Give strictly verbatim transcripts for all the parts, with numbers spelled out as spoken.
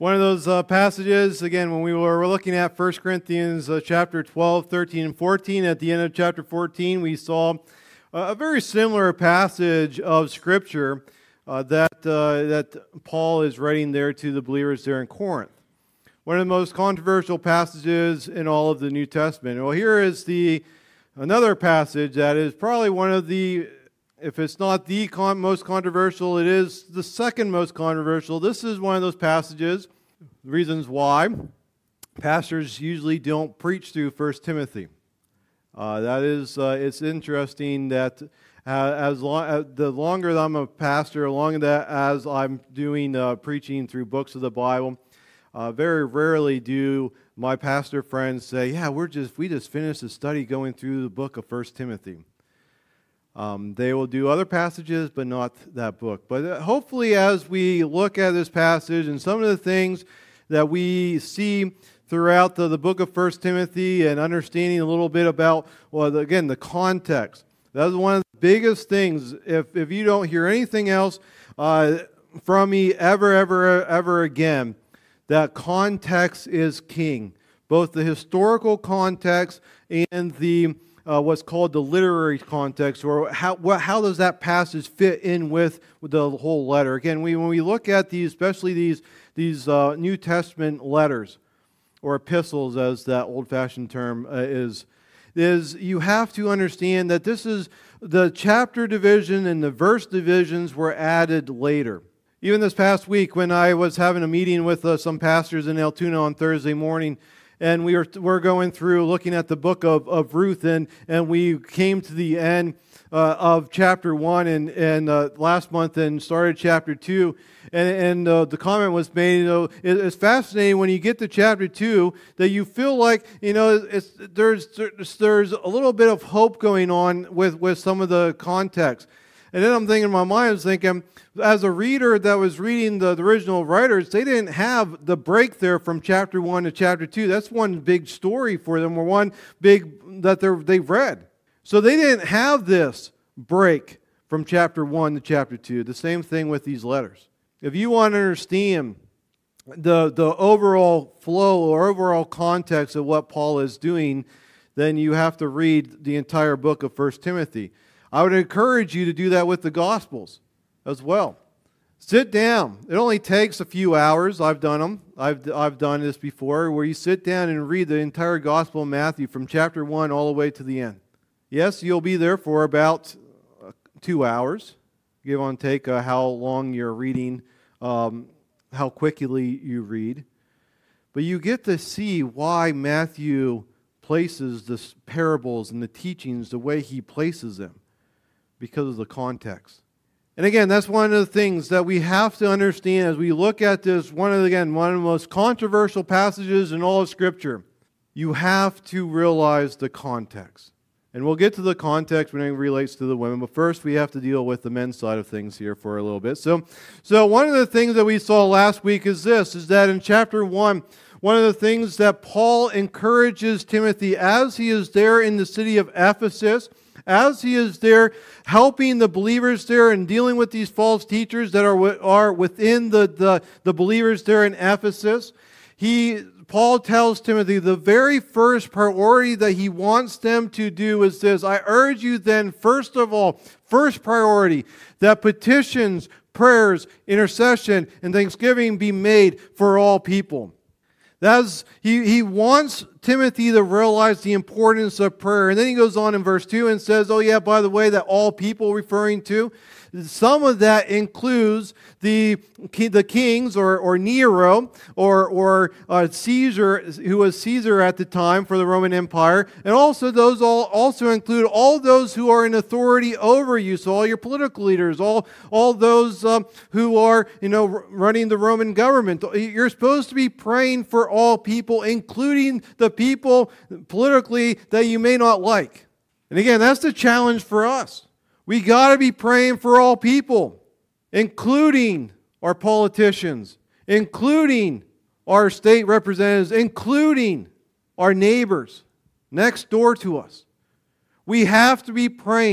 One of those uh, passages, again, when we were looking at First Corinthians uh, chapter twelve, thirteen, and fourteen, at the end of chapter fourteen, we saw a very similar passage of Scripture uh, that, uh, that Paul is writing there to the believers there in Corinth. One of the most controversial passages in all of the New Testament. Well, here is the another passage that is probably one of the, if it's not the con- most controversial, it is the second most controversial. This is one of those passages, reasons why pastors usually don't preach through First Timothy. Uh, that is, uh, it's interesting that uh, as long, uh, the longer that I'm a pastor, the longer that as I'm doing uh, preaching through books of the Bible, uh, very rarely do my pastor friends say, "Yeah, we're just we just finished a study going through the book of First Timothy." Um, they will do other passages, but not that book. But hopefully as we look at this passage and some of the things that we see throughout the, the book of First Timothy and understanding a little bit about, well, again, the context. That is one of the biggest things. If, if you don't hear anything else uh, from me ever, ever, ever again, that context is king. Both the historical context and the Uh, what's called the literary context, or how what, how does that passage fit in with, with the whole letter? Again, we, when we look at these, especially these these uh, New Testament letters, or epistles, as that old-fashioned term uh, is, is you have to understand that this is the chapter division and the verse divisions were added later. Even this past week, when I was having a meeting with uh, some pastors in Altoona on Thursday morning, and we were we're going through looking at the book of, of Ruth, and, and we came to the end uh, of chapter one and, and uh, last month and started chapter two. And, and uh, the comment was made, you know, it, it's fascinating when you get to chapter two that you feel like, you know, it's, there's, there's a little bit of hope going on with, with some of the context. And then I'm thinking in my mind, I was thinking, as a reader that was reading the, the original writers, they didn't have the break there from chapter one to chapter two. That's one big story for them, or one big that they're, they've read. So they didn't have this break from chapter one to chapter two. The same thing with these letters. If you want to understand the, the overall flow or overall context of what Paul is doing, then you have to read the entire book of First Timothy. I would encourage you to do that with the Gospels as well. Sit down. It only takes a few hours. I've done them. I've, I've done this before, where you sit down and read the entire Gospel of Matthew from chapter one all the way to the end. Yes, you'll be there for about two hours, give or take uh, how long you're reading, um, how quickly you read. But you get to see why Matthew places the parables and the teachings the way he places them, because of the context. And again, that's one of the things that we have to understand as we look at this, one of the, again, one of the most controversial passages in all of Scripture. You have to realize the context. And we'll get to the context when it relates to the women, but first we have to deal with the men's side of things here for a little bit. So, so one of the things that we saw last week is this, is that in chapter one, one of the things that Paul encourages Timothy as he is there in the city of Ephesus, as he is there helping the believers there and dealing with these false teachers that are, are within the, the, the believers there in Ephesus, he, Paul tells Timothy the very first priority that he wants them to do is this: I urge you then, first of all, first priority, that petitions, prayers, intercession, and thanksgiving be made for all people. That's, he, he wants Timothy to realize the importance of prayer. And then he goes on in verse two and says, oh yeah, by the way, that all people referring to, some of that includes the, the kings or, or Nero or, or uh, Caesar, who was Caesar at the time for the Roman Empire. And also those all also include all those who are in authority over you. So all your political leaders, all, all those um, who are, you know, running the Roman government. You're supposed to be praying for all people, including the people politically that you may not like. And again, that's the challenge for us. We got to be praying for all people, including our politicians, including our state representatives, including our neighbors next door to us. We have to be praying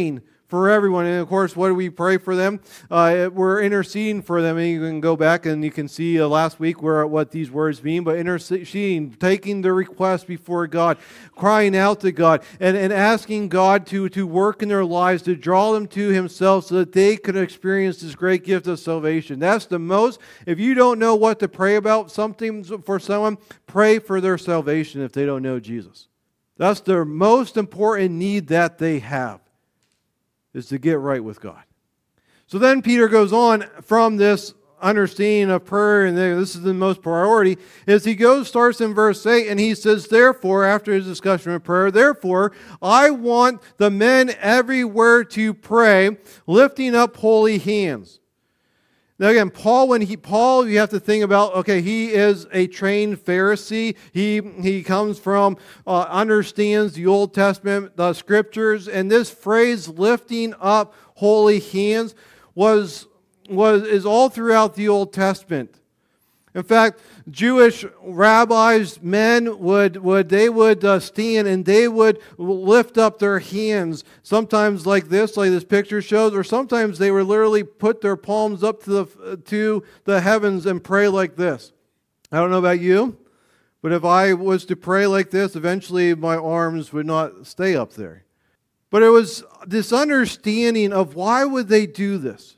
for everyone. And of course, what do we pray for them? Uh, we're interceding for them. And you can go back and you can see uh, last week where what these words mean. But interceding, taking the request before God, crying out to God, and, and asking God to, to work in their lives, to draw them to Himself so that they could experience this great gift of salvation. That's the most, if you don't know what to pray about something for someone, pray for their salvation if they don't know Jesus. That's the most important need that they have, is to get right with God. So then Peter goes on from this understanding of prayer, and this is the most priority, is he goes, starts in verse eight, and he says, therefore, after his discussion of prayer, therefore, I want the men everywhere to pray, lifting up holy hands. Now again, Paul, when he, Paul, you have to think about, okay, he is a trained Pharisee. He, he comes from, uh, understands the Old Testament, the Scriptures, and this phrase, lifting up holy hands, was, was, is all throughout the Old Testament. In fact, Jewish rabbis, men would, would they would uh, stand and they would lift up their hands, sometimes like this, like this picture shows, or sometimes they would literally put their palms up to the, to the heavens and pray like this. I don't know about you, but if I was to pray like this, eventually my arms would not stay up there. But it was this understanding of why would they do this?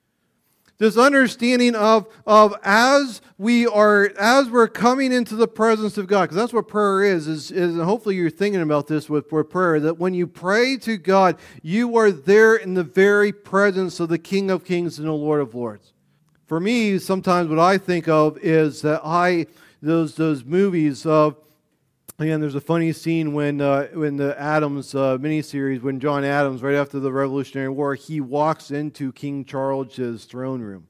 This understanding of, of as we are, as we're coming into the presence of God, because that's what prayer is, is, is, and hopefully you're thinking about this with, with prayer, that when you pray to God, you are there in the very presence of the King of Kings and the Lord of Lords. For me, sometimes what I think of is that I, those, those movies of, again, there's a funny scene when uh, when the Adams uh, miniseries, when John Adams, right after the Revolutionary War, he walks into King Charles's throne room.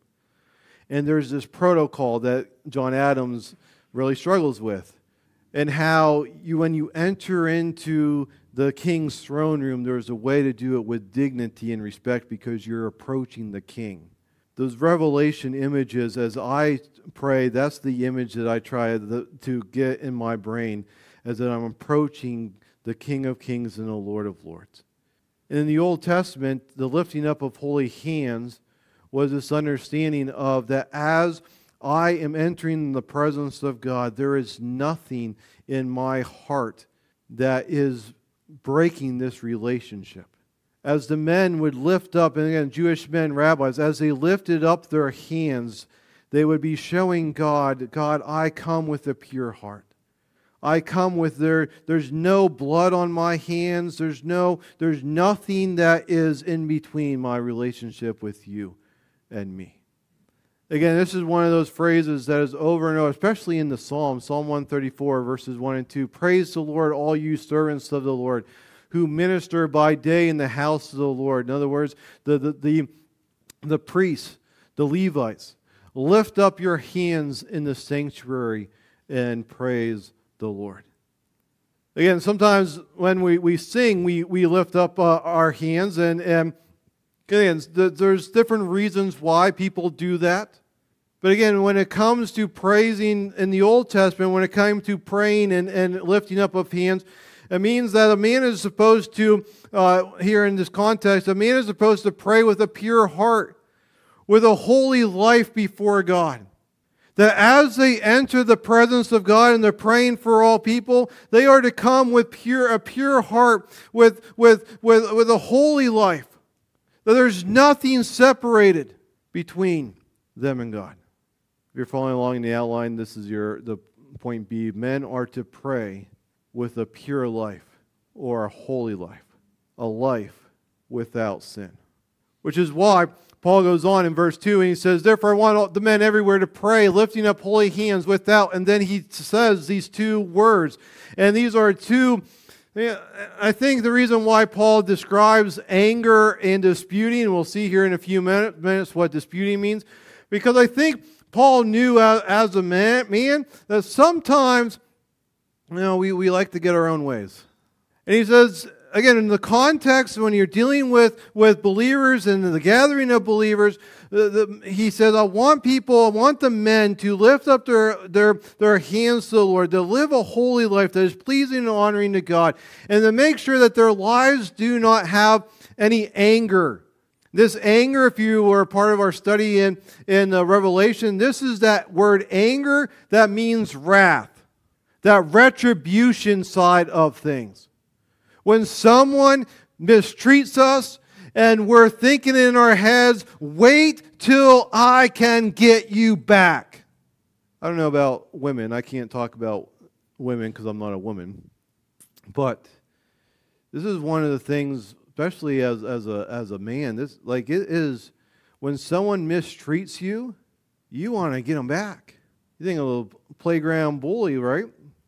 And there's this protocol that John Adams really struggles with. And how you, when you enter into the king's throne room, there's a way to do it with dignity and respect because you're approaching the king. Those revelation images, as I pray, that's the image that I try to get in my brain, as that I'm approaching the King of Kings and the Lord of Lords. And in the Old Testament, the lifting up of holy hands was this understanding of that as I am entering the presence of God, there is nothing in my heart that is breaking this relationship. As the men would lift up, and again, Jewish men, rabbis, as they lifted up their hands, they would be showing God, God, I come with a pure heart. I come with there, there's no blood on my hands. There's no, there's nothing that is in between my relationship with you and me. Again, this is one of those phrases that is over and over, especially in the Psalm, Psalm one thirty-four, verses one and two. Praise the Lord, all you servants of the Lord, who minister by day in the house of the Lord. In other words, the, the, the, the priests, the Levites, lift up your hands in the sanctuary and praise the Lord. Again, sometimes when we, we sing, we, we lift up uh, our hands, and, and again, there's different reasons why people do that. But again, when it comes to praising in the Old Testament, when it comes to praying and, and lifting up of hands, it means that a man is supposed to, uh, here in this context, a man is supposed to pray with a pure heart, with a holy life before God. That as they enter the presence of God and they're praying for all people, they are to come with pure a pure heart, with, with, with, with a holy life. That there's nothing separated between them and God. If you're following along in the outline, this is your the point B. Men are to pray with a pure life or a holy life, a life without sin. Which is why Paul goes on in verse two and he says, therefore I want the men everywhere to pray, lifting up holy hands without. And then he says these two words. And these are two, I think the reason why Paul describes anger and disputing, and we'll see here in a few minutes what disputing means, because I think Paul knew as a man, man that sometimes, you know, we, we like to get our own ways. And he says, again, in the context, when you're dealing with, with believers and the gathering of believers, the, the, he says, I want people, I want the men to lift up their, their, their hands to the Lord, to live a holy life that is pleasing and honoring to God, and to make sure that their lives do not have any anger. This anger, if you were part of our study in, in uh, Revelation, this is that word anger that means wrath, that retribution side of things. When someone mistreats us and we're thinking in our heads, wait till I can get you back. I don't know about women. I can't talk about women because I'm not a woman. But this is one of the things, especially as, as, a, as a man, this like it is when someone mistreats you, you want to get them back. You think of a playground bully, right?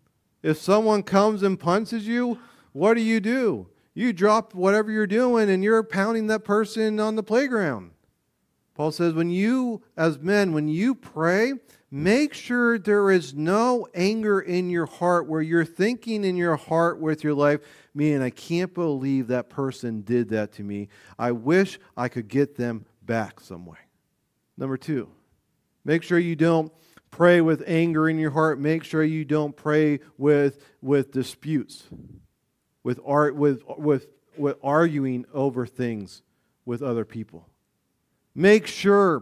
If someone comes and punches you, what do you do? You drop whatever you're doing and you're pounding that person on the playground. Paul says, when you, as men, when you pray, make sure there is no anger in your heart where you're thinking in your heart with your life, man, I can't believe that person did that to me. I wish I could get them back some way. Number two, make sure you don't pray with anger in your heart. Make sure you don't pray with, with disputes. With, art, with, with, with arguing over things with other people. Make sure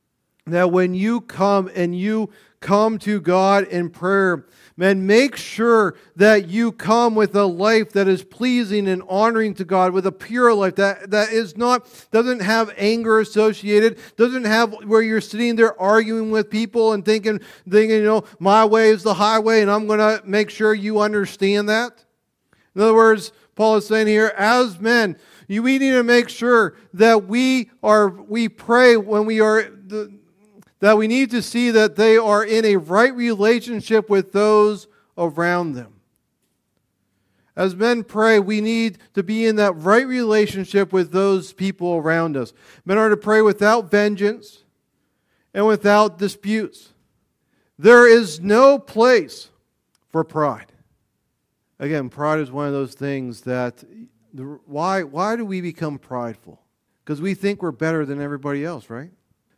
that when you come and you come to God in prayer, man, make sure that you come with a life that is pleasing and honoring to God, with a pure life that, that is not, doesn't have anger associated, doesn't have where you're sitting there arguing with people and thinking, thinking, you know, my way is the highway and I'm going to make sure you understand that. In other words, Paul is saying here, as men, you, we need to make sure that we are we pray when we are the, that we need to see that they are in a right relationship with those around them. As men pray, we need to be in that right relationship with those people around us. Men are to pray without vengeance and without disputes. There is no place for pride. Again, pride is one of those things that, why, why do we become prideful? Because we think we're better than everybody else, right?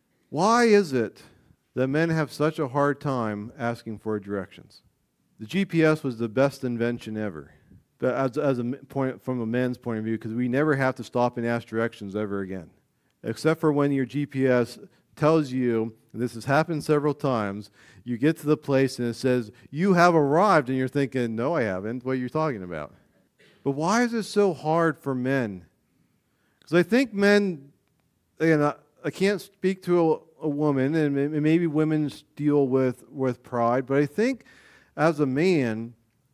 Why is it that men have such a hard time asking for directions? The G P S was the best invention ever, but as, as a point, from a man's point of view, because we never have to stop and ask directions ever again. Except for when your G P S tells you, and this has happened several times, you get to the place and it says, you have arrived, and you're thinking, no, I haven't. What are you talking about? But why is it so hard for men? Because I think men, again, I, I can't speak to a, a woman, and maybe women deal with, with pride, but I think as a man,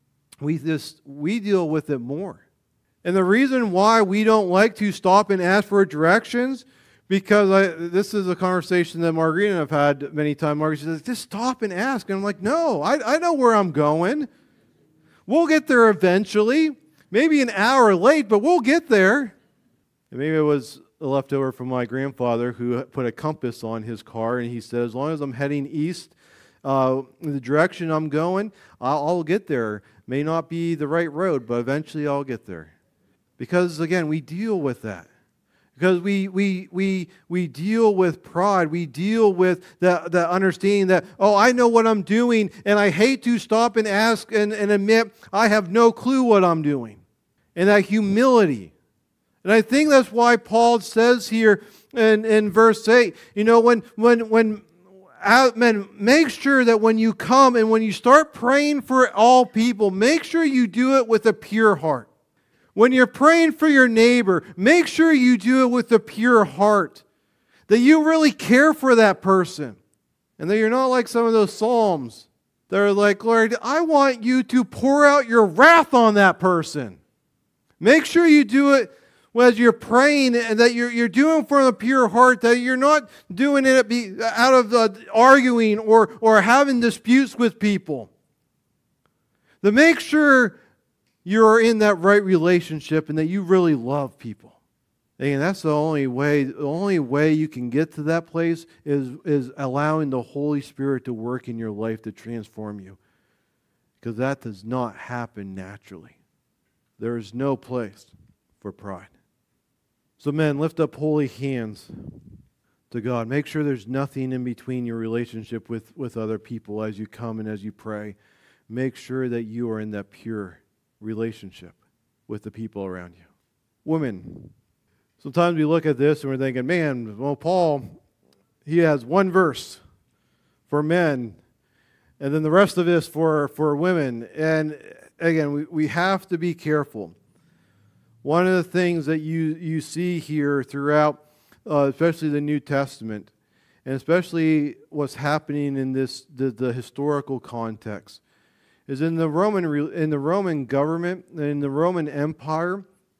we just we deal with it more. And the reason why we don't like to stop and ask for directions, because I, this is a conversation that Margarita and I've had many times. Margarita says, just stop and ask. And I'm like, no, I, I know where I'm going. We'll get there eventually. Maybe an hour late, but we'll get there. And maybe it was a leftover from my grandfather who put a compass on his car, and he said, as long as I'm heading east, uh, in the direction I'm going, I'll, I'll get there. May not be the right road, but eventually I'll get there. Because, again, we deal with that. Because we we we we deal with pride. We deal with the, the understanding that, oh, I know what I'm doing, and I hate to stop and ask and, and admit I have no clue what I'm doing. And that humility. And I think that's why Paul says here in, in verse eight, you know, when when when men, make sure that when you come and when you start praying for all people, make sure you do it with a pure heart. When you're praying for your neighbor, make sure you do it with a pure heart. That you really care for that person. And that you're not like some of those psalms that are like, Lord, I want you to pour out your wrath on that person. Make sure you do it as you're praying, and that you're, you're doing from a pure heart, that you're not doing it out of uh, arguing or, or having disputes with people. That make sure you're in that right relationship and that you really love people. And that's the only way, the only way you can get to that place is, is allowing the Holy Spirit to work in your life to transform you. Because that does not happen naturally. there is no place for pride. So men, lift up holy hands to God. Make sure there's nothing in between your relationship with, with other people as you come and as you pray. Make sure that you are in that pure relationship with the people around you. Women, sometimes we look at this and we're thinking, man, well, Paul, he has one verse for men and then the rest of this for, for women. And again, we, we have to be careful. One of the things that you, you see here throughout, uh, especially the New Testament, and especially what's happening in this the, the historical context, is in the Roman in the Roman government, in the Roman Empire,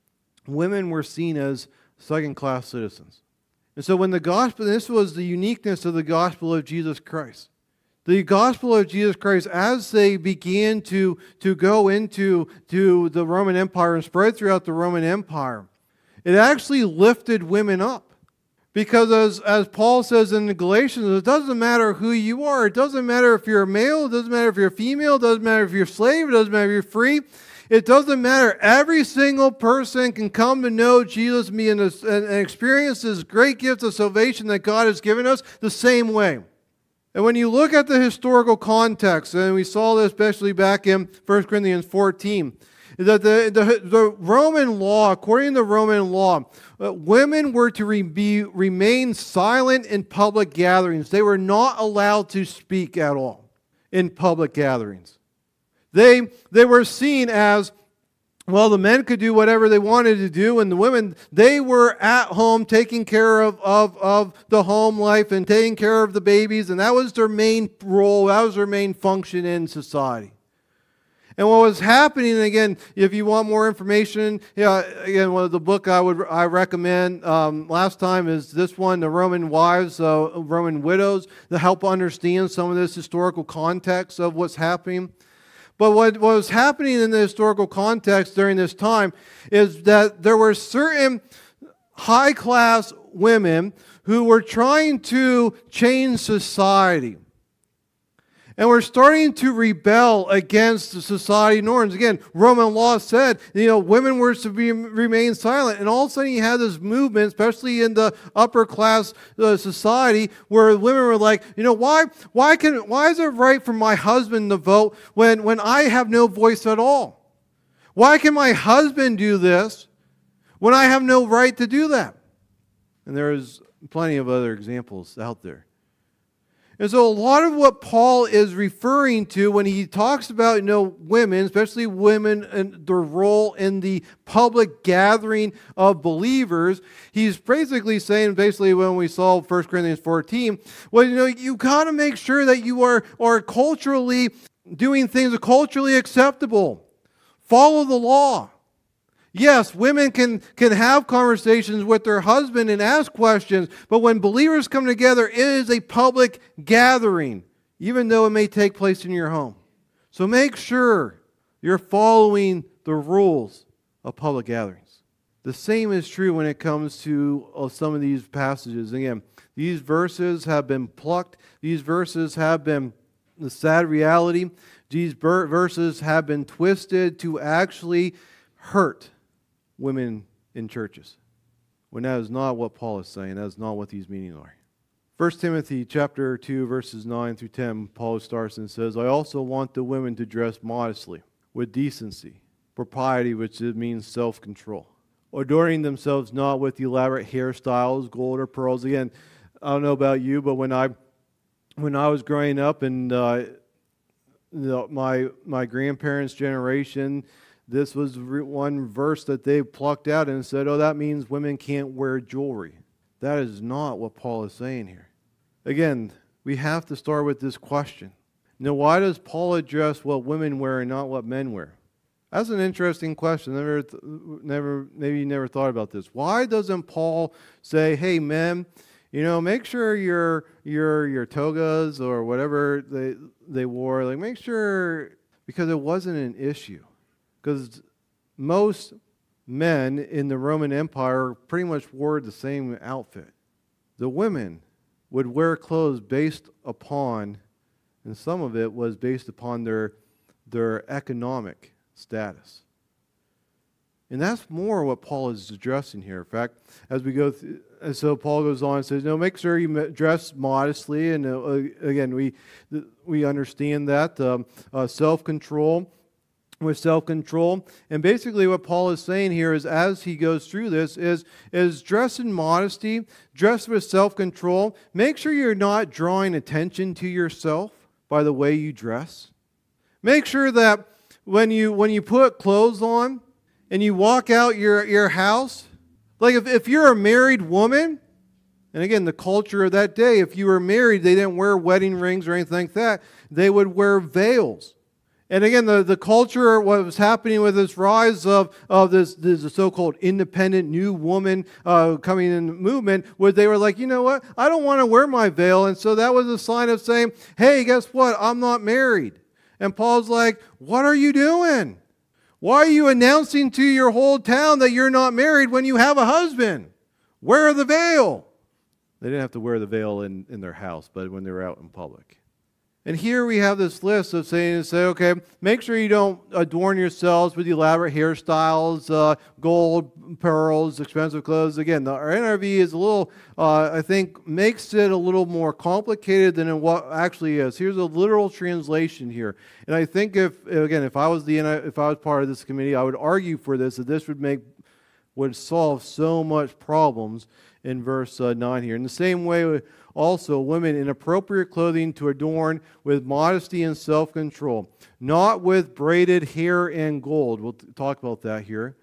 women were seen as second-class citizens. And so when the gospel, this was the uniqueness of the gospel of Jesus Christ. The gospel of Jesus Christ, as they began to, to go into to the Roman Empire and spread throughout the Roman Empire, it actually lifted women up. Because as, as Paul says in the Galatians, it doesn't matter who you are. It doesn't matter if you're a male. It doesn't matter if you're a female. It doesn't matter if you're a slave. It doesn't matter if you're free. It doesn't matter. Every single person can come to know Jesus and, and experience this great gift of salvation that God has given us the same way. And when you look at the historical context, and we saw this especially back in First Corinthians fourteen, that the, the, the Roman law, according to the Roman law, uh, women were to re, be, remain silent in public gatherings. They were not allowed to speak at all in public gatherings. They, they were seen as, well, the men could do whatever they wanted to do, and the women, they were at home taking care of, of, of the home life and taking care of the babies, and that was their main role, that was their main function in society. And what was happening, again, if you want more information, yeah, again, one of the book I would I recommend um, last time is this one, The Roman Wives, uh, Roman Widows, to help understand some of this historical context of what's happening. But what, what was happening in the historical context during this time is that there were certain high-class women who were trying to change society. And we're starting to rebel against the society norms. Again, Roman law said, you know, women were to be, remain silent. And all of a sudden you had this movement, especially in the upper class uh, society, where women were like, you know, why why can why is it right for my husband to vote when, when I have no voice at all? Why can my husband do this when I have no right to do that? And there's plenty of other examples out there. And so a lot of what Paul is referring to when he talks about, you know, women, especially women and their role in the public gathering of believers, he's basically saying, basically when we saw First Corinthians fourteen, well, you know, you got to make sure that you are, are culturally doing things culturally acceptable. Follow the law. Yes, women can, can have conversations with their husband and ask questions, but when believers come together, it is a public gathering, even though it may take place in your home. So make sure you're following the rules of public gatherings. The same is true when it comes to uh, some of these passages. Again, these verses have been plucked. These verses have been the sad reality. These verses have been twisted to actually hurt women in churches, when that is not what Paul is saying. That is not what these meanings are. First Timothy chapter two, verses nine through ten, Paul starts and says, I also want the women to dress modestly, with decency, propriety, which means self-control, adorning themselves not with elaborate hairstyles, gold or pearls. Again, I don't know about you, but when I when I was growing up and uh, the, my my grandparents' generation, this was one verse that they plucked out and said, oh, that means women can't wear jewelry. That is not what Paul is saying here. Again, we have to start with this question. Now, why does Paul address what women wear and not what men wear? That's an interesting question. Never, never, maybe you never thought about this. Why doesn't Paul say, hey, men, you know, make sure your your your togas or whatever they they wore, like make sure, because it wasn't an issue. Because most men in the Roman Empire pretty much wore the same outfit. The women would wear clothes based upon, and some of it was based upon their, their economic status. And that's more what Paul is addressing here. In fact, as we go through, and so Paul goes on and says, no, make sure you dress modestly. And uh, again, we we understand that. Um, uh, self-control, with self-control. And basically what Paul is saying here is, as he goes through this, is, is dress in modesty, dress with self-control. Make sure you're not drawing attention to yourself by the way you dress. Make sure that when you when you put clothes on, and you walk out your, your house, like if, if you're a married woman, and again, the culture of that day, if you were married, they didn't wear wedding rings or anything like that. They would wear veils. And again, the, the culture, what was happening with this rise of, of this, this so-called independent new woman uh, coming in the movement, where they were like, you know what, I don't want to wear my veil. And so that was a sign of saying, hey, guess what, I'm not married. And Paul's like, what are you doing? Why are you announcing to your whole town that you're not married when you have a husband? Wear the veil. They didn't have to wear the veil in, in their house, but when they were out in public. And here we have this list of saying, say, okay, make sure you don't adorn yourselves with elaborate hairstyles, uh, gold, pearls, expensive clothes. Again, the, our N R V is a little, uh, I think, makes it a little more complicated than what actually is. Here's a literal translation here. And I think if, again, if I was the if I was part of this committee, I would argue for this, that this would make, would solve so much problems in verse uh, nine here. In the same way, also, women in appropriate clothing to adorn with modesty and self-control, not with braided hair and gold. We'll t- talk about that here.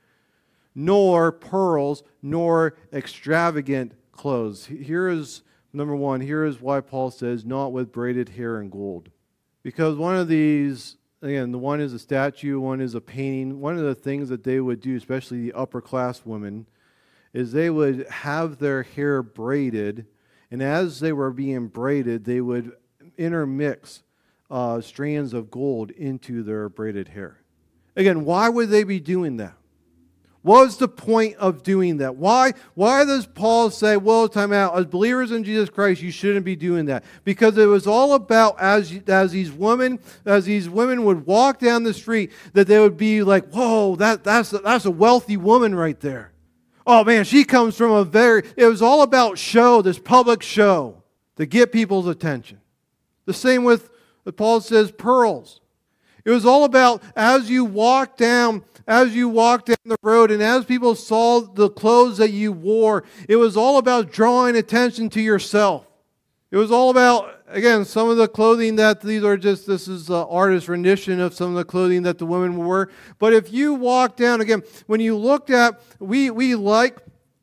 Nor pearls, nor extravagant clothes. Here is, number one, here is why Paul says, not with braided hair and gold. Because one of these, again, the one is a statue, one is a painting. One of the things that they would do, especially the upper class women, is they would have their hair braided. And as they were being braided, they would intermix uh, strands of gold into their braided hair. Again, why would they be doing that? What was the point of doing that? Why, why does Paul say, well, time out, as believers in Jesus Christ, you shouldn't be doing that? Because it was all about, as, as these women, as these women would walk down the street, that they would be like, whoa, that, that's, a, that's a wealthy woman right there. Oh man, she comes from a very, it was all about show, this public show, to get people's attention. The same with, Paul says, pearls. It was all about, as you walk down, as you walk down the road, and as people saw the clothes that you wore, it was all about drawing attention to yourself. It was all about, again, some of the clothing that these are just, this is an artist's rendition of some of the clothing that the women wore. But if you walk down, again, when you looked at, we, we like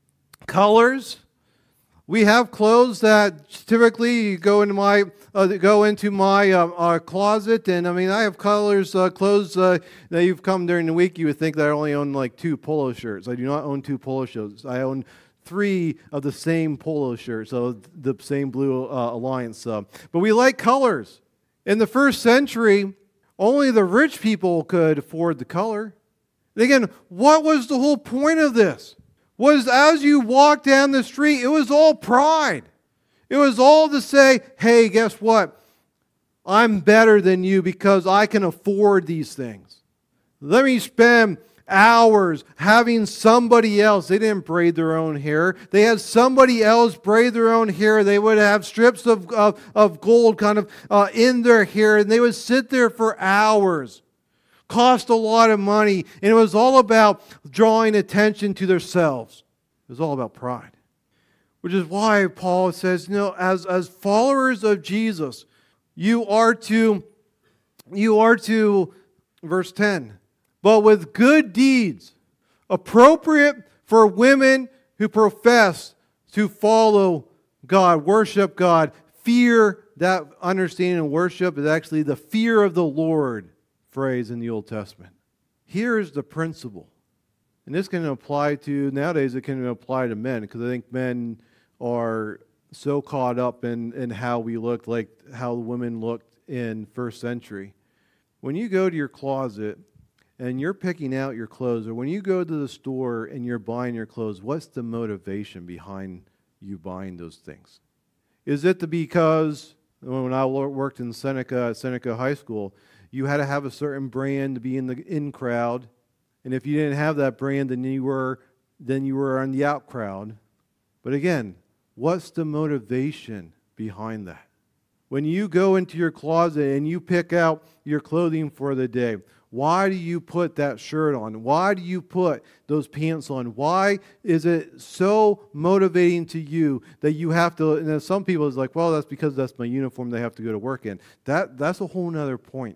colors. We have clothes that typically go into my uh, go into my uh, uh, closet, and I mean I have colors, uh, clothes uh, that you've come during the week. You would think that I only own like two polo shirts. I do not own two polo shirts. I own three of the same polo shirts, so the same Blue uh, Alliance. Uh. But we like colors. In the first century, only the rich people could afford the color. And again, what was the whole point of this? Was as you walk down the street, it was all pride. It was all to say, hey, guess what? I'm better than you because I can afford these things. Let me spend hours having somebody else. They didn't braid their own hair. They had somebody else braid their own hair. They would have strips of, of, of gold kind of uh, in their hair, and they would sit there for hours. Cost a lot of money, and it was all about drawing attention to themselves. It was all about pride. Which is why Paul says, you know, as, as followers of Jesus, you are to, you are to, verse ten, but with good deeds, appropriate for women who profess to follow God, worship God, fear. That understanding of worship is actually the fear of the Lord phrase in the Old Testament. Here is the principle. And this can apply to, nowadays it can apply to men, because I think men are so caught up in, in how we look, like how women looked in first century. When you go to your closet and you're picking out your clothes, or when you go to the store and you're buying your clothes, what's the motivation behind you buying those things? Is it the, because when I worked in Seneca, at Seneca High School, you had to have a certain brand to be in the in crowd, And if you didn't have that brand, then you were then you were on the out crowd. But again, what's the motivation behind that? When you go into your closet and you pick out your clothing for the day, why do you put that shirt on? Why do you put those pants on? Why is it so motivating to you that you have to, and then some people is like, well, that's because that's my uniform they have to go to work in. That That's a whole nother point.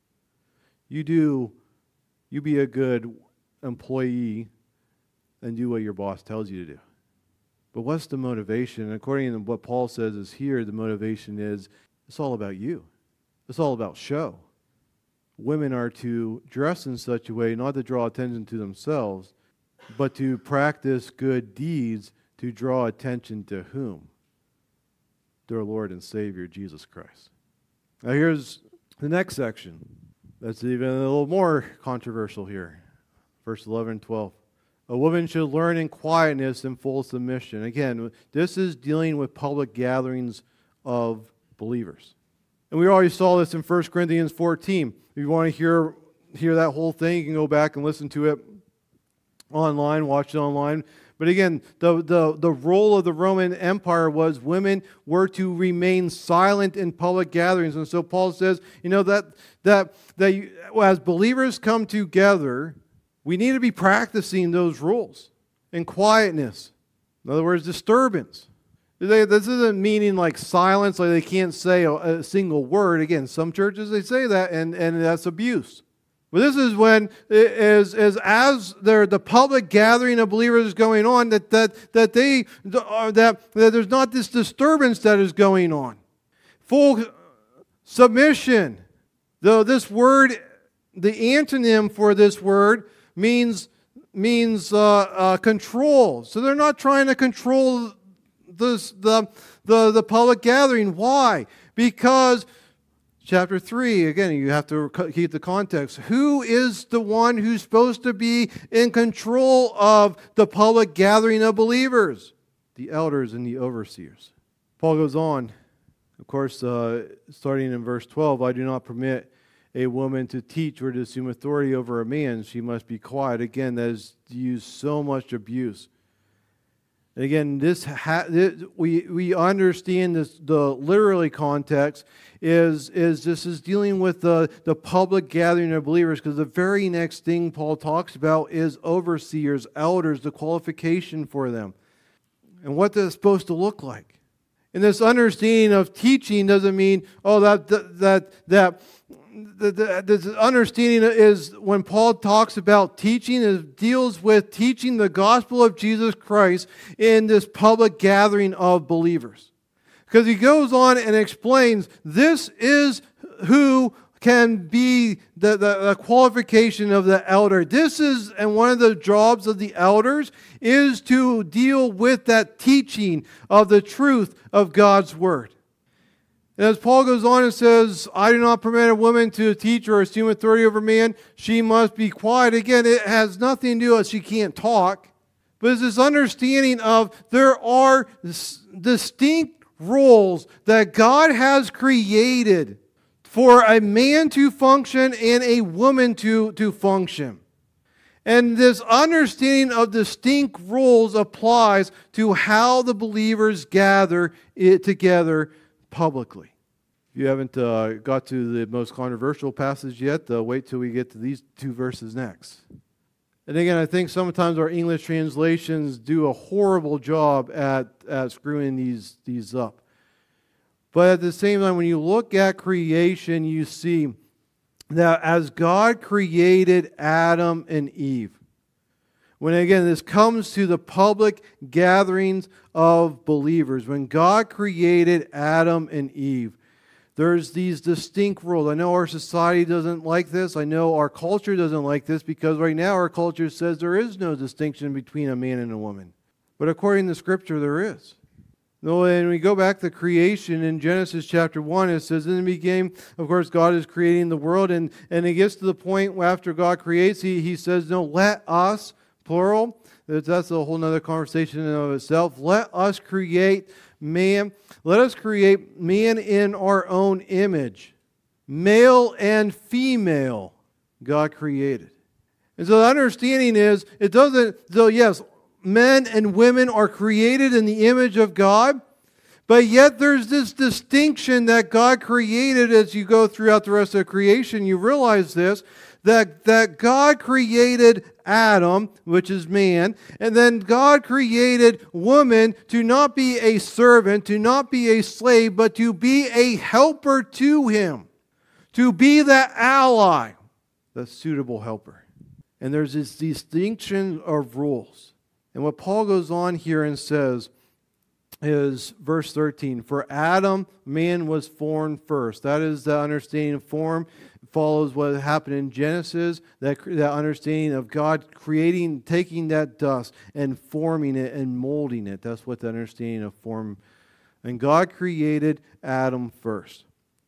You do, you be a good employee and do what your boss tells you to do. But what's the motivation? According to what Paul says is here, the motivation is it's all about you. It's all about show. Women are to dress in such a way not to draw attention to themselves, but to practice good deeds to draw attention to whom? Their Lord and Savior, Jesus Christ. Now here's the next section. That's even a little more controversial here. Verse eleven and twelve. A woman should learn in quietness and full submission. Again, this is dealing with public gatherings of believers. And we already saw this in First Corinthians fourteen. If you want to hear, hear that whole thing, you can go back and listen to it online, watch it online. But again, the, the, the role of the Roman Empire was women were to remain silent in public gatherings. And so Paul says, you know, that, that, that you, as believers come together, we need to be practicing those rules in quietness. In other words, disturbance. This isn't meaning like silence, like they can't say a, a single word. Again, some churches, they say that, and, and that's abuse. But this is when, is, is as there, the public gathering of believers is going on, that, that, that, they, that, that there's not this disturbance that is going on. Full submission. Though this word, the antonym for this word means, means uh, uh, control. So they're not trying to control This, the, the, the public gathering. Why? Because, chapter three, again, you have to keep the context. Who is the one who's supposed to be in control of the public gathering of believers? The elders and the overseers. Paul goes on, of course, uh, starting in verse twelve, I do not permit a woman to teach or to assume authority over a man. She must be quiet. Again, that is used so much abuse. And again, this, ha- this we we understand this. The literally context is is this is dealing with the the public gathering of believers, because the very next thing Paul talks about is overseers, elders, the qualification for them, and what that's supposed to look like. And this understanding of teaching doesn't mean oh that that that. that The, the, the understanding is when Paul talks about teaching, it deals with teaching the gospel of Jesus Christ in this public gathering of believers. Because he goes on and explains this is who can be the, the, the qualification of the elder. This is, and one of the jobs of the elders is to deal with that teaching of the truth of God's word. And as Paul goes on and says, I do not permit a woman to teach or assume authority over man. She must be quiet. Again, it has nothing to do with she can't talk. But it's this understanding of there are distinct roles that God has created for a man to function and a woman to, to function. And this understanding of distinct roles applies to how the believers gather it together publicly. If you haven't uh, got to the most controversial passage yet, uh, wait till we get to these two verses next. And again, I think sometimes our English translations do a horrible job at, at screwing these, these up. But at the same time, when you look at creation, you see that as God created Adam and Eve, when again this comes to the public gatherings of believers, when God created Adam and Eve, there's these distinct roles. I know our society doesn't like this. I know our culture doesn't like this, because right now our culture says there is no distinction between a man and a woman. But according to Scripture, there is. No, and we go back to creation in Genesis chapter one, it says, in the beginning, of course, God is creating the world, and, and it gets to the point where after God creates, he, he says, no, let us, plural, that's a whole other conversation in and of itself. Let us create man, let us create man in our own image. Male and female, God created. And so the understanding is, it doesn't, so yes, men and women are created in the image of God, but yet there's this distinction that God created as you go throughout the rest of creation. You realize this, that, that God created Adam, which is man, and then God created woman to not be a servant, to not be a slave, but to be a helper to him, to be that ally, the suitable helper. And there's this distinction of rules. And what Paul goes on here and says is verse thirteen, for Adam, man was formed first. That is the understanding of form. It follows what happened in Genesis, that, that understanding of God creating, taking that dust and forming it and molding it. That's what the understanding of form. And God created Adam first.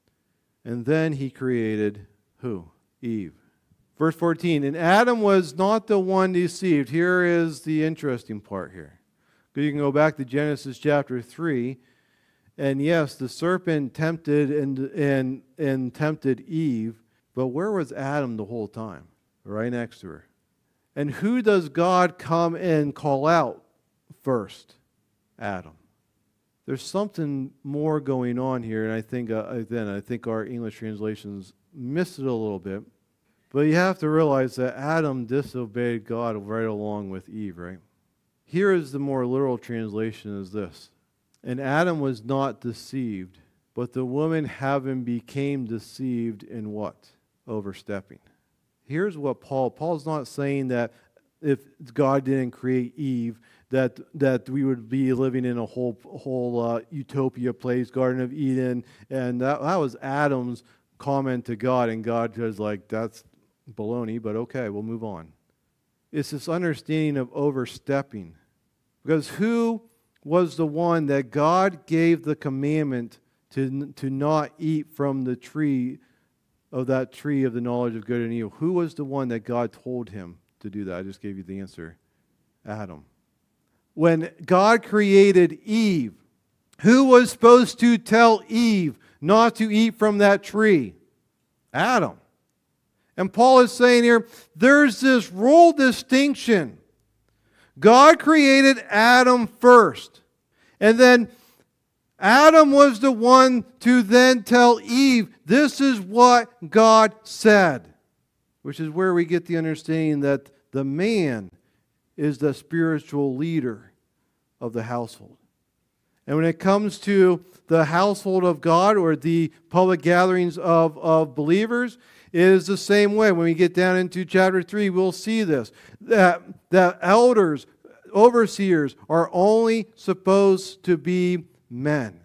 And then he created who? Eve. Verse fourteen, and Adam was not the one deceived. Here is the interesting part here. You can go back to Genesis chapter three, and yes, the serpent tempted and, and, and tempted Eve, but where was Adam the whole time? Right next to her. And who does God come and call out first? Adam. There's something more going on here, and I think uh, then I think our English translations missed it a little bit. But you have to realize that Adam disobeyed God right along with Eve, right? Here is the more literal translation is this. And Adam was not deceived, but the woman having became deceived in what? Overstepping. Here's what Paul, Paul's not saying that if God didn't create Eve, that that we would be living in a whole whole uh, utopia place, Garden of Eden, and that, that was Adam's comment to God, and God was like, that's baloney, but okay, we'll move on. It's this understanding of overstepping. Because who was the one that God gave the commandment to, to not eat from the tree of that tree of the knowledge of good and evil? Who was the one that God told him to do that? I just gave you the answer. Adam. When God created Eve, who was supposed to tell Eve not to eat from that tree? Adam. And Paul is saying here, there's this role distinction. God created Adam first. And then Adam was the one to then tell Eve, this is what God said. Which is where we get the understanding that the man is the spiritual leader of the household. And when it comes to the household of God or the public gatherings of, of believers, it is the same way. When we get down into chapter three, we'll see this. That, that elders, overseers, are only supposed to be men.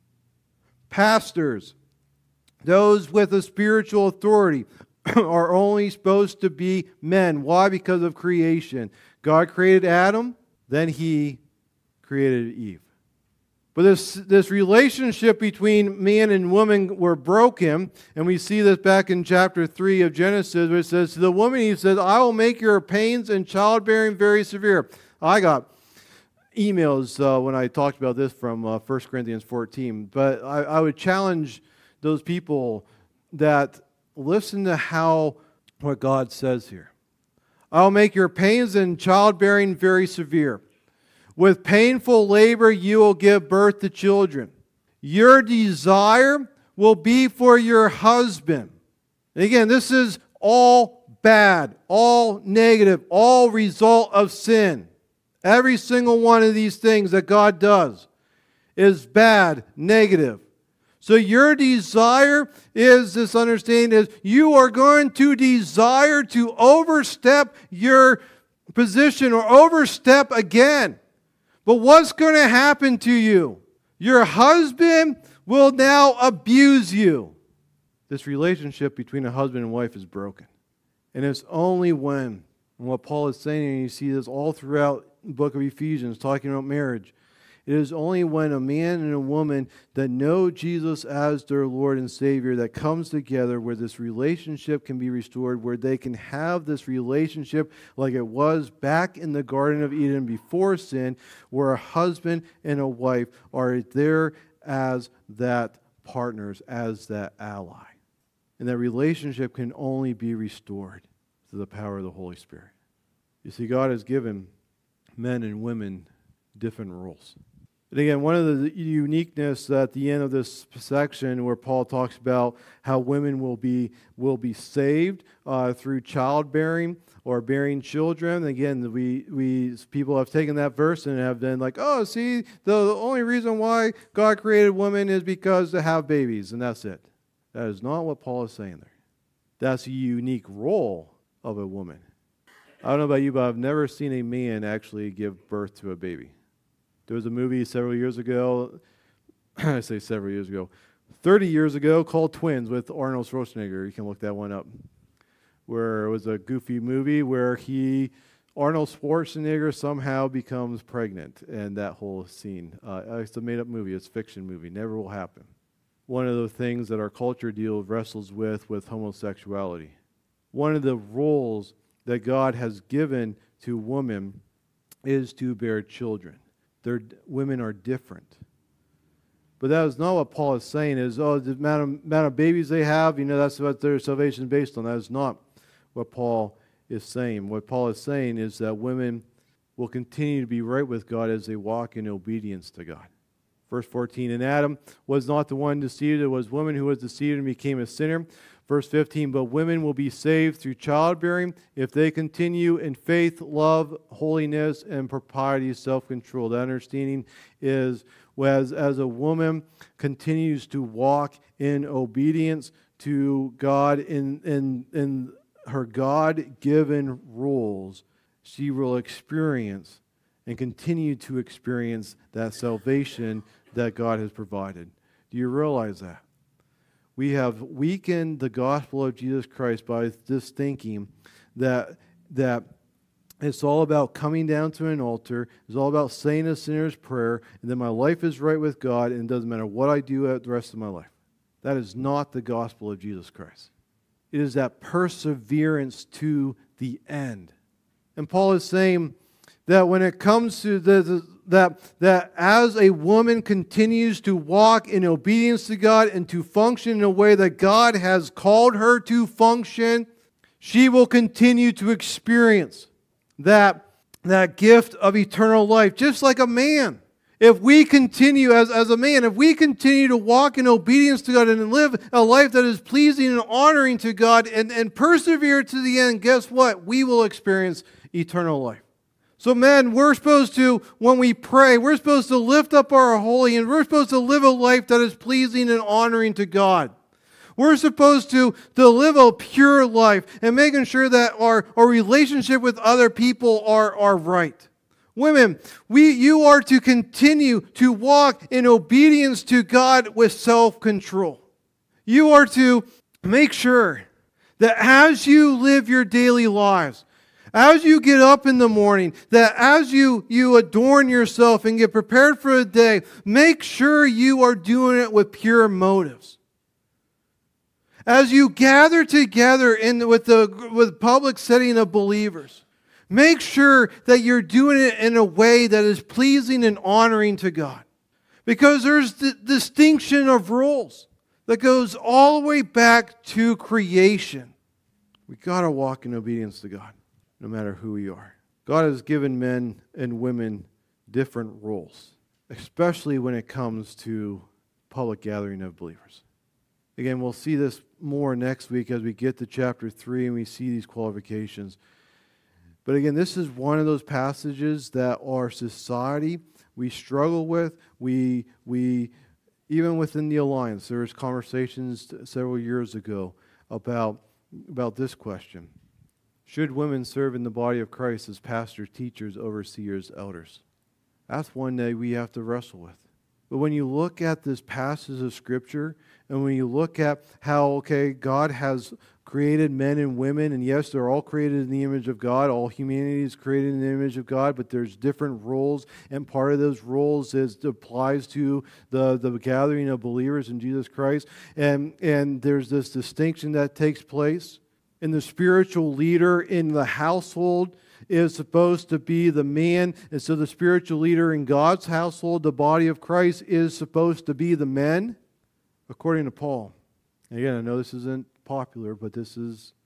Pastors, those with a spiritual authority, are only supposed to be men. Why? Because of creation. God created Adam, then He created Eve. But this, this relationship between man and woman were broken, and we see this back in chapter three of Genesis, where it says, to the woman He says, I will make your pains in childbearing very severe. I got emails uh, when I talked about this from uh, First Corinthians fourteen, but I, I would challenge those people that listen to how what God says here. I will make your pains in childbearing very severe. With painful labor you will give birth to children. Your desire will be for your husband. And again, this is all bad, all negative, all result of sin. Every single one of these things that God does is bad, negative. So your desire is this understanding is you are going to desire to overstep your position or overstep again. But what's going to happen to you? Your husband will now abuse you. This relationship between a husband and wife is broken. And it's only when, and what Paul is saying, and you see this all throughout the book of Ephesians, talking about marriage, it is only when a man and a woman that know Jesus as their Lord and Savior that comes together where this relationship can be restored, where they can have this relationship like it was back in the Garden of Eden before sin, where a husband and a wife are there as that partners, as that ally. And that relationship can only be restored through the power of the Holy Spirit. You see, God has given men and women different roles. And again, one of the uniqueness at the end of this section where Paul talks about how women will be will be saved uh, through childbearing or bearing children. Again, we we people have taken that verse and have been like, oh, see, the, the only reason why God created women is because to have babies, and that's it. That is not what Paul is saying there. That's a unique role of a woman. I don't know about you, but I've never seen a man actually give birth to a baby. There was a movie several years ago, I say several years ago, thirty years ago, called Twins with Arnold Schwarzenegger. You can look that one up. Where it was a goofy movie where he, Arnold Schwarzenegger somehow becomes pregnant. And that whole scene. Uh, it's a made-up movie. It's a fiction movie. Never will happen. One of the things that our culture deals wrestles with with homosexuality. One of the roles that God has given to women is to bear children. They're, women are different. But that is not what Paul is saying is, oh, the amount of, amount of babies they have, you know, that's what their salvation is based on. That is not what Paul is saying. What Paul is saying is that women will continue to be right with God as they walk in obedience to God. Verse fourteen, and Adam was not the one deceived, it was woman who was deceived and became a sinner. Verse fifteen, but women will be saved through childbearing if they continue in faith, love, holiness, and propriety, self-control. That understanding is as, as a woman continues to walk in obedience to God in, in, in her God-given rules, she will experience and continue to experience that salvation that God has provided. Do you realize that? We have weakened the gospel of Jesus Christ by this thinking that, that it's all about coming down to an altar, it's all about saying a sinner's prayer, and then my life is right with God, and it doesn't matter what I do the rest of my life. That is not the gospel of Jesus Christ. It is that perseverance to the end. And Paul is saying that when it comes to the, the That, that as a woman continues to walk in obedience to God and to function in a way that God has called her to function, she will continue to experience that, that gift of eternal life, just like a man. If we continue, as, as a man, if we continue to walk in obedience to God and live a life that is pleasing and honoring to God and, and persevere to the end, guess what? We will experience eternal life. So men, we're supposed to, when we pray, we're supposed to lift up our holy and we're supposed to live a life that is pleasing and honoring to God. We're supposed to, to live a pure life and making sure that our, our relationship with other people are, are right. Women, we, you are to continue to walk in obedience to God with self-control. You are to make sure that as you live your daily lives, as you get up in the morning, that as you, you adorn yourself and get prepared for the day, make sure you are doing it with pure motives. As you gather together in with the with public setting of believers, make sure that you're doing it in a way that is pleasing and honoring to God. Because there's the distinction of rules that goes all the way back to creation. We got to walk in obedience to God, no matter who we are. God has given men and women different roles, especially when it comes to public gathering of believers. Again, we'll see this more next week as we get to chapter three and we see these qualifications. But again, this is one of those passages that our society, we struggle with. We, we even within the Alliance, there was conversations several years ago about, about this question. Should women serve in the body of Christ as pastors, teachers, overseers, elders? That's one that we have to wrestle with. But when you look at this passage of Scripture, and when you look at how, okay, God has created men and women, and yes, they're all created in the image of God. All humanity is created in the image of God, but there's different roles, and part of those roles is applies to the, the gathering of believers in Jesus Christ. And, and there's this distinction that takes place. And the spiritual leader in the household is supposed to be the man. And so the spiritual leader in God's household, the body of Christ, is supposed to be the men, according to Paul. And again, I know this isn't popular, but this is,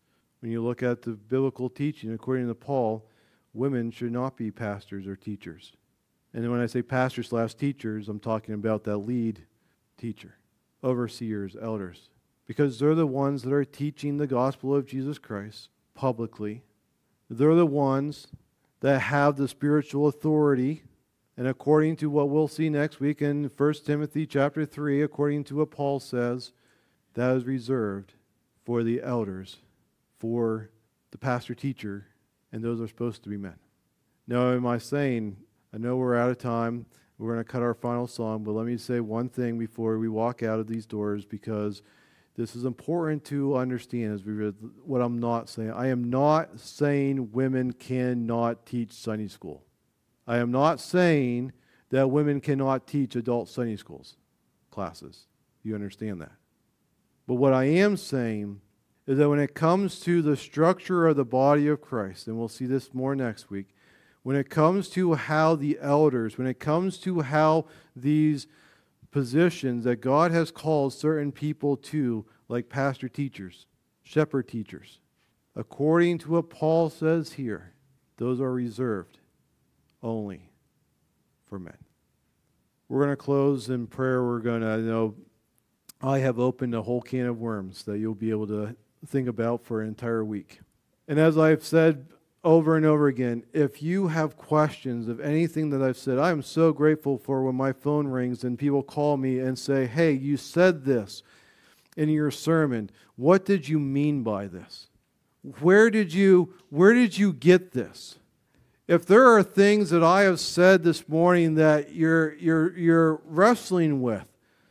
When you look at the biblical teaching, according to Paul, women should not be pastors or teachers. And when I say pastors slash teachers, I'm talking about that lead teacher, overseers, elders, because they're the ones that are teaching the gospel of Jesus Christ publicly. They're the ones that have the spiritual authority. And according to what we'll see next week in First Timothy chapter three, according to what Paul says, that is reserved for the elders, for the pastor teacher, and those are supposed to be men. Now, am I saying, I know we're out of time, we're going to cut our final song, but let me say one thing before we walk out of these doors, because this is important to understand as we read what I'm not saying. I am not saying women cannot teach Sunday school. I am not saying that women cannot teach adult Sunday schools classes. You understand that? But what I am saying is that when it comes to the structure of the body of Christ, and we'll see this more next week, when it comes to how the elders, when it comes to how these positions that God has called certain people to, like pastor teachers, shepherd teachers, according to what Paul says here, those are reserved only for men. We're going to close in prayer. We're going to, you know, I have opened a whole can of worms that you'll be able to think about for an entire week. And as I've said over and over again, if you have questions of anything that I've said, I am so grateful for when my phone rings and people call me and say, hey, you said this in your sermon. What did you mean by this? Where did you, where did you get this? If there are things that I have said this morning that you're, you're, you're wrestling with,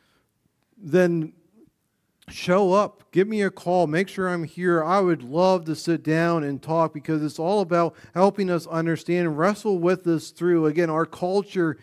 then show up. Give me a call. Make sure I'm here. I would love to sit down and talk, because it's all about helping us understand and wrestle with this through. Again, our culture,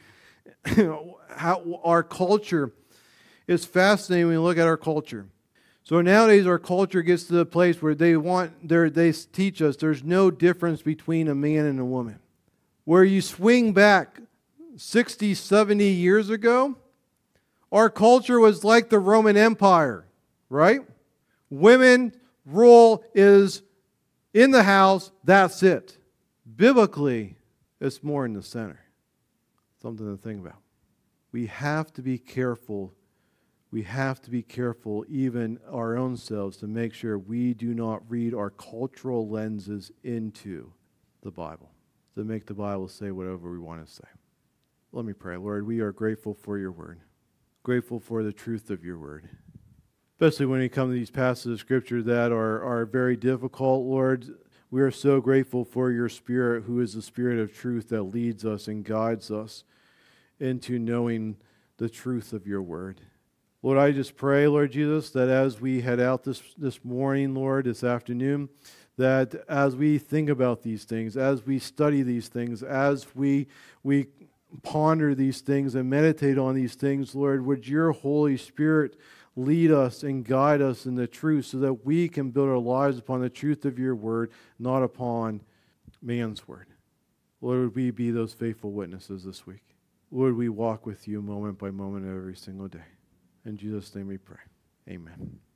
how our culture is fascinating when you look at our culture. So nowadays our culture gets to the place where they want, they teach us there's no difference between a man and a woman. Where you swing back sixty, seventy years ago, our culture was like the Roman Empire, right? Women role is in the house, that's it. Biblically, it's more in the center. Something to think about. We have to be careful. We have to be careful, even our own selves, to make sure we do not read our cultural lenses into the Bible, to make the Bible say whatever we want to say. Let me pray. Lord, we are grateful for your word, grateful for the truth of your word, especially when you come to these passages of Scripture that are, are very difficult, Lord. We are so grateful for your Spirit, who is the Spirit of truth that leads us and guides us into knowing the truth of your word. Lord, I just pray, Lord Jesus, that as we head out this, this morning, Lord, this afternoon, that as we think about these things, as we study these things, as we we ponder these things and meditate on these things, Lord, would your Holy Spirit lead us and guide us in the truth, so that we can build our lives upon the truth of your word, not upon man's word. Lord, would we be those faithful witnesses this week? Lord, we walk with you moment by moment every single day. In Jesus' name we pray. Amen.